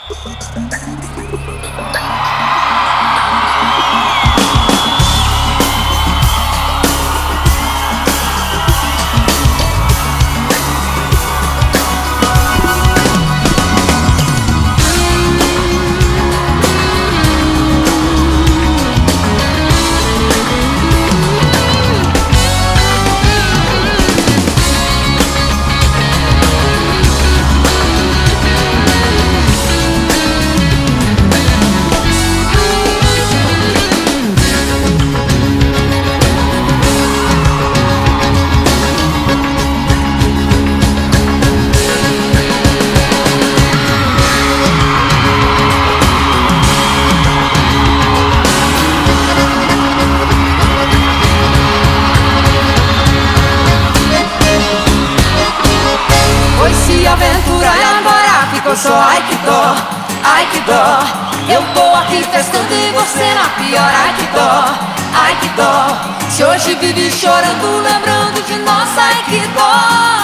Só ai que dó, ai que dó. Eu tô aqui festando e você na pior. Ai que dó, ai que dó. Se hoje vive chorando, lembrando de nós. Ai que dó,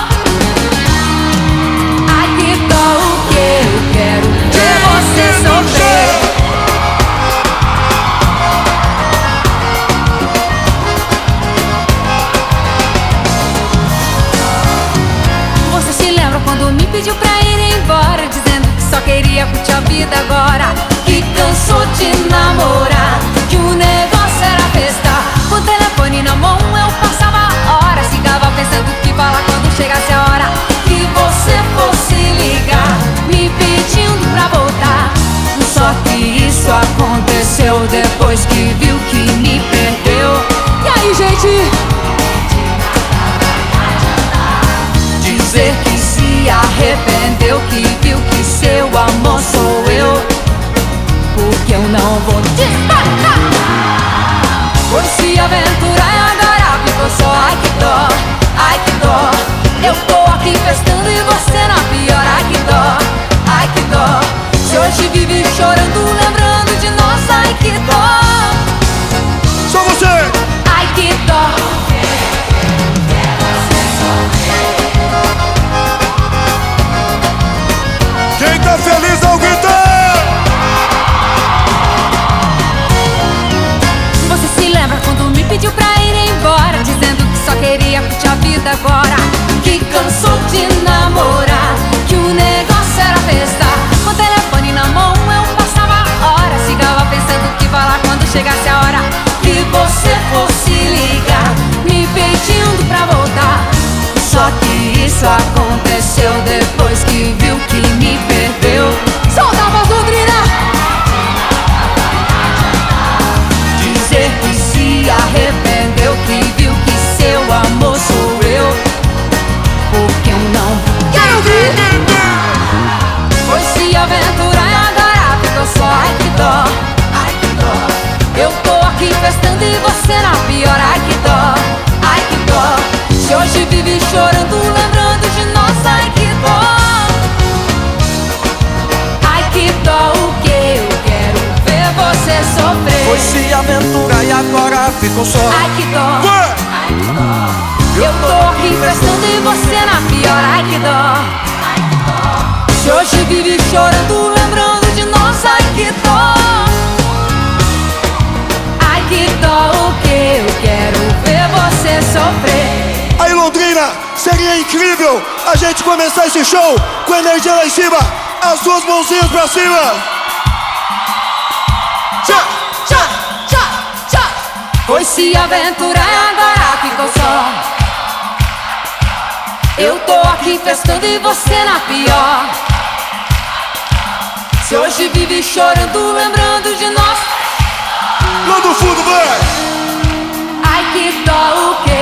ai que dó. O que eu quero ver você sofrer. Você se lembra quando me pediu pra ir embora, dizendo que só queria curtir a vida agora, que cansou de namorar, que o negócio era festa. Com o telefone na mão eu passava horas, ficava pensando que falar quando chegasse a hora, que você fosse ligar, me pedindo pra voltar. Só que isso aconteceu depois que viu que me perdeu. E aí, gente? Dizer que se arrependeu, que viu que seu amor sou eu, porque eu não vou despertar. Foi se aventurar e agora ficou só. Ai que dó, ai que dó. Eu tô aqui festando e você na pior. Ai que dó, ai que dó. Se hoje vive chorando, lembrando de nós. Ai que dó. Só você. Ai que dó. Quem tá feliz ao gritar? Você se lembra quando me pediu pra ir embora, dizendo que só queria curtir a vida agora, que cansou de namorar, que o negócio era festa. Com o telefone na mão eu passava horas, ficava pensando que falar quando chegasse a hora, que você fosse ligar, me pedindo pra voltar. Só que isso aconteceu depois que viu que me perdeu. Solta a voz do Grina! Dizer que se arrependeu, que viu que seu amor sou eu, porque eu não quero ver. Foi se aventurar e agora ficou só. Ai que dó, ai que dó. Eu tô aqui festando e você na pior. Ai que dó, ai que dó. Se hoje vive chorando, lembrando de nós. Ai que dó, ai que dó. O que eu quero ver você sofrer. Foi se aventurar e agora ficou só. Ai que dó, ai que dó. Eu tô aqui festando e você na pior. Ai que dó, ai que dó. Se hoje vive chorando, lembrando de nós. Ai que dó, ai que dó. O que eu quero ver você sofrer. Aí, Londrina, seria incrível a gente começar esse show com energia lá em cima. As duas mãozinhas pra cima. Tchá, tchá, tchá, tchá. Foi se aventurar e agora ficou só. Eu tô aqui festando e você na pior. Se hoje vive chorando, lembrando de nós. Lá do fundo, vai. Ai que dó. O que